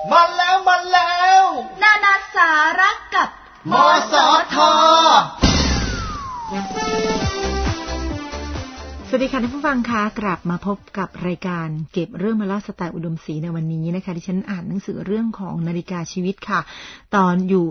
แล้วนานาสาระกับมสท. สวัสดีค่ะท่านผู้ฟังคะกลับมาพบกับรายการเก็บเรื่องมาเล่าสไตล์อุดมศรีในวันนี้นะคะดิฉันอ่านหนังสือเรื่องของนาฬิกาชีวิตค่ะตอนอยู่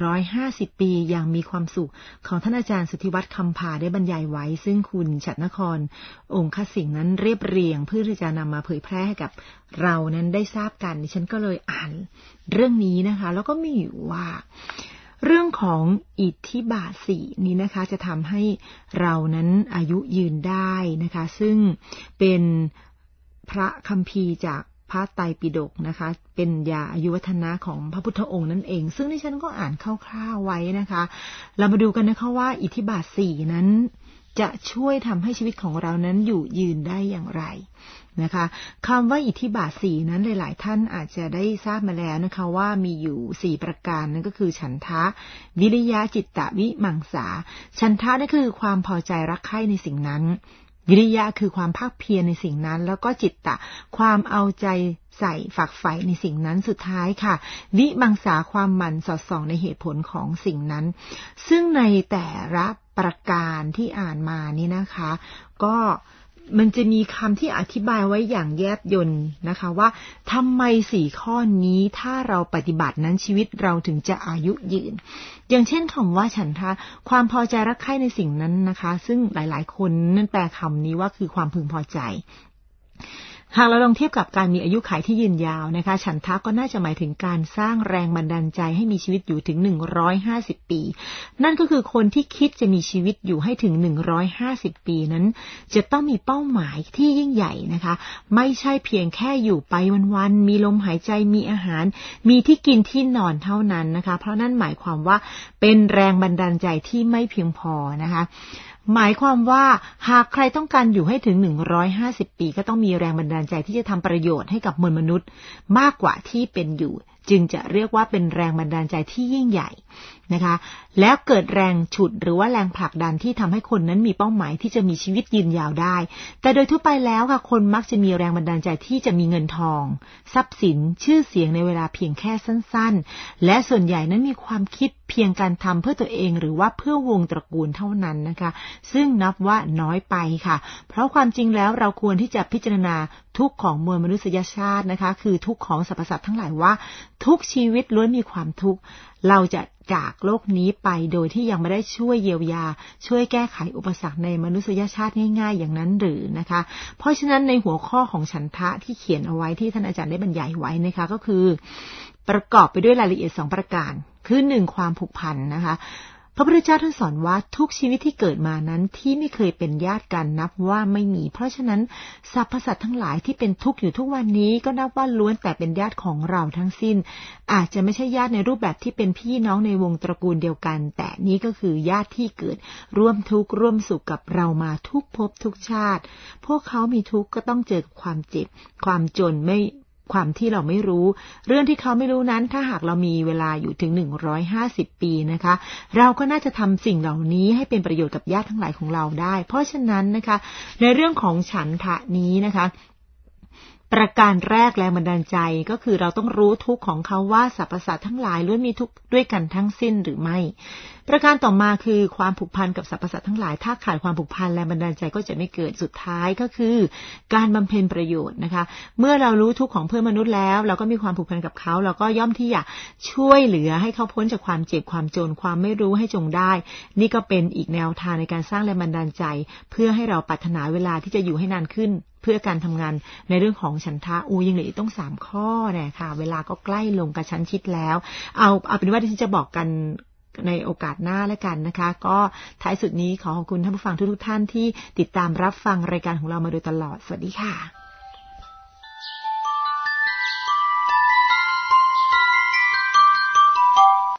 150ปีอย่างมีความสุขของท่านอาจารย์สุทธิวัฒน์คำภาได้บรรยายไว้ซึ่งคุณฉัตรนครองคสิงห์นั้นเรียบเรียงเพื่อที่จะนำมาเผยแพร่ให้กับเรานั้นได้ทราบกันดิฉันก็เลยอ่านเรื่องนี้นะคะแล้วก็มีอยู่ว่าเรื่องของอิทธิบาท4นี้นะคะจะทำให้เรานั้นอายุยืนได้นะคะซึ่งเป็นพระคัมภีร์จากพระไตรปิฎกนะคะเป็นยาอายุวัฒนะของพระพุทธองค์นั่นเองซึ่งดิฉันก็อ่านคร่าวๆไว้นะคะเรามาดูกันนะคะว่าอิทธิบาท4นั้นจะช่วยทำให้ชีวิตของเรานั้นอยู่ยืนได้อย่างไรนะคะคำว่าอิทธิบาท4นั้นหลายๆท่านอาจจะได้ทราบมาแล้วนะคะว่ามีอยู่4ประการนั่นก็คือฉันทะวิริยะจิตตะวิมังสาฉันทะนั่นคือความพอใจรักใคร่ในสิ่งนั้นวิริยะคือความภาคเพียรในสิ่งนั้นแล้วก็จิตตะความเอาใจใส่ฝักใฝ่ในสิ่งนั้นสุดท้ายค่ะวิมังสาความหมั่นสอดส่องในเหตุผลของสิ่งนั้นซึ่งในแต่ละประการที่อ่านมานี่นะคะก็มันจะมีคำที่อธิบายไว้อย่างแยบยลนะคะว่าทำไม4ข้อนี้ถ้าเราปฏิบัตินั้นชีวิตเราถึงจะอายุยืนอย่างเช่นคำว่าฉันทะความพอใจรักใคร่ในสิ่งนั้นนะคะซึ่งหลายๆคนนั่นแปลคำนี้ว่าคือความพึงพอใจหากเราลองเทียบกับการมีอายุขัยที่ยืนยาวนะคะฉันทะก็น่าจะหมายถึงการสร้างแรงบันดาลใจให้มีชีวิตอยู่ถึง150ปีนั่นก็คือคนที่คิดจะมีชีวิตอยู่ให้ถึง150ปีนั้นจะต้องมีเป้าหมายที่ยิ่งใหญ่นะคะไม่ใช่เพียงแค่อยู่ไปวันๆมีลมหายใจมีอาหารมีที่กินที่นอนเท่านั้นนะคะเพราะนั่นหมายความว่าเป็นแรงบันดาลใจที่ไม่เพียงพอนะคะหมายความว่าหากใครต้องการอยู่ให้ถึง150ปีก็ต้องมีแรงบันดาลใจที่จะทำประโยชน์ให้กับมวลมนุษย์มากกว่าที่เป็นอยู่จึงจะเรียกว่าเป็นแรงบันดาลใจที่ยิ่งใหญ่นะคะแล้วเกิดแรงฉุดหรือว่าแรงผลักดันที่ทำให้คนนั้นมีเป้าหมายที่จะมีชีวิตยืนยาวได้แต่โดยทั่วไปแล้วค่ะคนมักจะมีแรงบันดาลใจที่จะมีเงินทองทรัพย์สินชื่อเสียงในเวลาเพียงแค่สั้นๆและส่วนใหญ่นั้นมีความคิดเพียงการทำเพื่อตัวเองหรือว่าเพื่อวงตระกูลเท่านั้นนะคะซึ่งนับว่าน้อยไปค่ะเพราะความจริงแล้วเราควรที่จะพิจารณาทุกข์ของมวลมนุษยชาตินะคะคือทุกข์ของสรรพสัตว์ทั้งหลายว่าทุกชีวิตล้วนมีความทุกข์เราจะจากโลกนี้ไปโดยที่ยังไม่ได้ช่วยเยียวยาช่วยแก้ไขอุปสรรคในมนุษยชาติง่ายๆอย่างนั้นหรือนะคะเพราะฉะนั้นในหัวข้อของฉันทะที่เขียนเอาไว้ที่ท่านอาจารย์ได้บรรยายไว้นะคะก็คือประกอบไปด้วยรายละเอียด2ประการคือ1ความผูกพันนะคะพระพุทธเจ้าท่านสอนว่าทุกชีวิตที่เกิดมานั้นที่ไม่เคยเป็นญาติกันนับว่าไม่มีเพราะฉะนั้นสรรพสัตว์ทั้งหลายที่เป็นทุกข์อยู่ทุกวันนี้ก็นับว่าล้วนแต่เป็นญาติของเราทั้งสิ้นอาจจะไม่ใช่ญาติในรูปแบบที่เป็นพี่น้องในวงตระกูลเดียวกันแต่นี้ก็คือญาติที่เกิดร่วมทุกข์ร่วมสุขกับเรามาทุกภพทุกชาติพวกเขามีทุกข์ก็ต้องเจอกับความเจ็บความจนความที่เราไม่รู้เรื่องที่เขาไม่รู้นั้นถ้าหากเรามีเวลาอยู่ถึง150ปีนะคะเราก็น่าจะทำสิ่งเหล่านี้ให้เป็นประโยชน์กับญาติทั้งหลายของเราได้เพราะฉะนั้นนะคะในเรื่องของฉันทะนี้นะคะประการแรกแรงบันดาลใจก็คือเราต้องรู้ทุกข์ของเขาว่าสรรพสัตว์ทั้งหลายล้วนมีทุกข์ด้วยกันทั้งสิ้นหรือไม่ประการต่อมาคือความผูกพันกับสรรพสัตว์ทั้งหลายถ้าขาดความผูกพันแรงบันดาลใจก็จะไม่เกิดสุดท้ายก็คือการบำเพ็ญประโยชน์นะคะเมื่อเรารู้ทุกข์ของเพื่อนมนุษย์แล้วเราก็มีความผูกพันกับเขาเราก็ย่อมที่อยากช่วยเหลือให้เขาพ้นจากความเจ็บความจนความไม่รู้ให้จงได้นี่ก็เป็นอีกแนวทางในการสร้างแรงบันดาลใจเพื่อให้เราปรารถนาเวลาที่จะอยู่ให้นานขึ้นเพื่อการทำงานในเรื่องของฉันทะยังเหลืออีกต้อง3ข้อเนี่ยค่ะเวลาก็ใกล้ลงกระชั้นชิดแล้วเอาเป็นว่าที่จะบอกกันในโอกาสหน้าแล้วกันนะคะก็ท้ายสุดนี้ขอขอบคุณท่านผู้ฟังทุกท่านที่ติดตามรับฟังรายการของเรามาโดยตลอดสวัสดีค่ะ